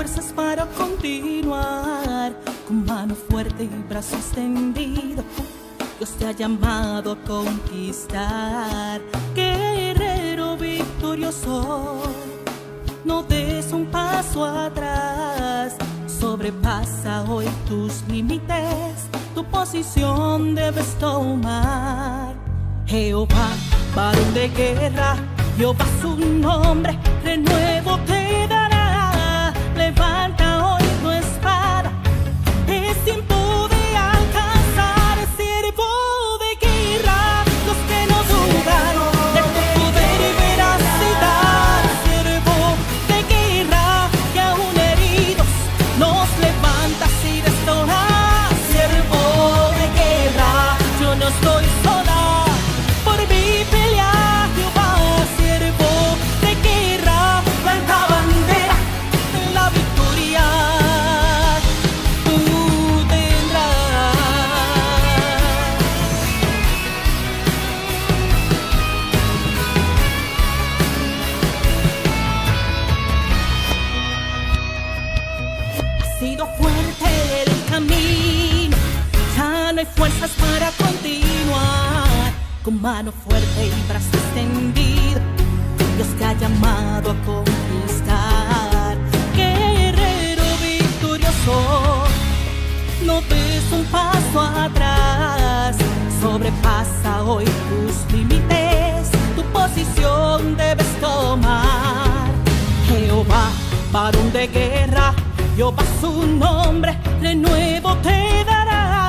fuerzas para continuar. Con mano fuerte y brazo extendido, Dios te ha llamado a conquistar. Guerrero victorioso, no des un paso atrás. Sobrepasa hoy tus límites, tu posición debes tomar. Jehová, varón de guerra, Jehová su nombre, renuevo te dará. Levanta hoy tu espada, es tiempo de alcanzar. Siervo de guerra, los que no dudan de tu poder y veracidad. Siervo de guerra, que aún heridos nos levantas y restauras. Siervo de guerra, yo no estoy sola, por mi pelea Jehová. Siervo de guerra, planta bandera, la victoria tú tendrás. Ha sido fuerte el camino, ya no hay fuerzas para continuar. Con mano fuerte y brazo extendido, Dios te ha llamado a conquistar. Guerrero victorioso, no des un paso atrás. Sobrepasa hoy tus límites, tu posición debes tomar. Jehová, varón de guerra, Jehová su nombre, renuevo te dará.